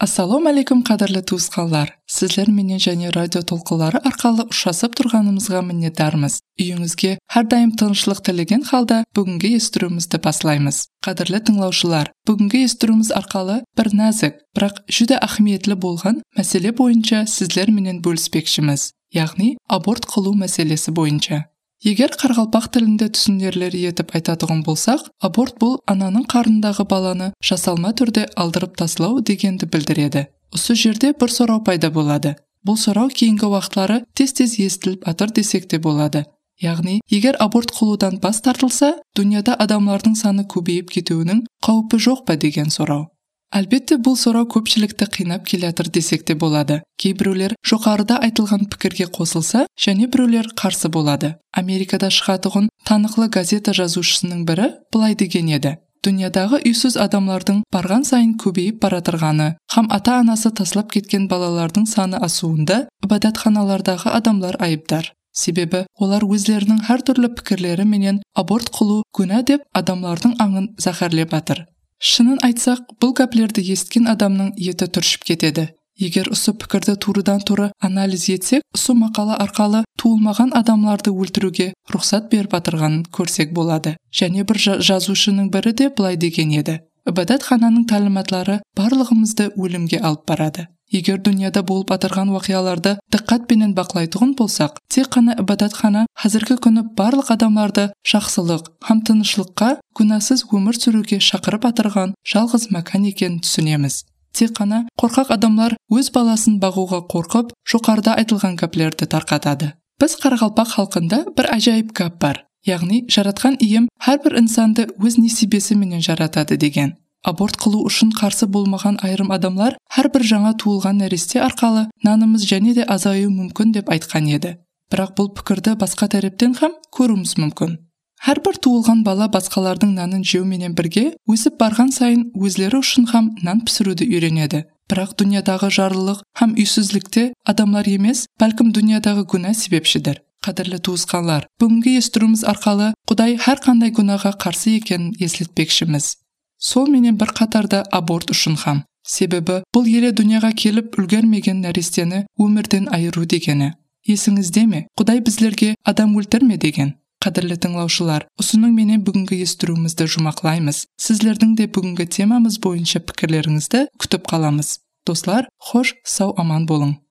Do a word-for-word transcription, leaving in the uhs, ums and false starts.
Ассалам алейкум қадірлі туысқандар. Сіздер менен және радио толқылары арқалы ұшасып тұрғанымызға міннеттармыз. Үйіңізге әрдайым тыныштық тілеген халда бүгінгі естіруімізді баслаймыз. Қадірлі тыңлаушылар, бүгінгі естіруіміз арқалы бір нәзік, бірақ жүдә ахметлі болған мәселе бойынша сіздер менен бөліспекшіміз, яғни аборт қылу мәселесі бойынша. Егер қарғалпақ тілінде түсіндірулер етіп айтатұғын болсақ, аборт бұл ананың қарындағы баланы жасалма түрде алдырып таслау дегенді білдіреді. Осы жерде бір сұрау пайда болады. Бұл сұрау кейінгі уақытлары тез-тез естіліп атыр десек те болады. Яғни, егер аборт қылудан бас тартылса, дүнияда адамлардың саны көбейіп кетуінің қаупі жоқ па деген сұрау. Әлбетте бұл сұрау көпшілікті қинап келатыр десек те болады. Кейбіреулер жоғарыда айтылған пікірге қосылса, және біреулер қарсы болады. Америкада шығатұғын танықлы газета жазушысының бірі былай деген еді: дүниядағы үйсіз адамлардың барған сайын көбейіп баратырғаны, һәм ата-анасы таслап кеткен балалардың саны асуында ибадатханалардағы адамлар айыпдар. Себебі олар өздерінің әртүрлі пікірлері менен аборт қылу күнә деп адамлардың аңын зәһәрлеп атыр. Шынын айтсақ, бұл гәплерді есткен адамның еті түршіп кетеді. Егер осы пікірді турыдан туры анализ етсек, осы мақала арқалы туылмаған адамларды өлтіруге рұқсат беріп атырғанын көрсек болады. Және бір жазушының бірі де былай деген еді: ибадатхананың тәліматлары барлығымызды өлімге алып барады. Егер дүнияда болып атырған уақияларды диққатпенен бақылайтұғын болсақ, тек қана ибадатхана қазіргі күні барлық адамларды жақсылық һәм тыныштыққа, күнәсіз өмір сүруге шақырып атырған жалғыз мәкан екенін түсінеміз. Тек қана қорқақ адамлар өз баласын бағуға қорқып, жоғарыда айтылған гәплерді тарқатады. Біз қарақалпақ халқында бір ажайып гәп бар, яғни жаратқан ием әрбір инсанды өз несібесі менен жаратады деген. Аборт қылу үшін қарсы болмаған айрым адамлар әрбір жаңа туылған нәресте арқалы нанымыз және де азаю мүмкін деп айтқан еді. Бірақ бұл пікірді басқа тараптан һәм көруіміз мүмкін. Әрбір туылған бала басқалардың нанын жеуменен бірге өсіп барған сайын өзлері үшін һәм нан пісіруді үйренеді. Бірақ дүниядағы жарлылық һәм үйсізлікте адамлар емес, бәлкім дүниядағы күнә себепшідір. Қадірлі туысқандар, бүгінгі естіруіміз арқалы Құдай әр қандай күнәға қарсы екенін еслетпекшіміз. Сол менен бір қатарда аборт үшін һәм. Себебі бұл еле дүнияға келіп үлгермеген нәрестені өмірден айыру дегені. Есіңізде ме? Құдай біздерге адам өлтірме деген. Қадірлі тыңлаушылар, осының менен бүгінгі естіруімізді жұмақлаймыз. Сіздердің де бүгінгі темамыз бойынша пікірлеріңізді күтіп қаламыз. Достар, хош, сау аман болың.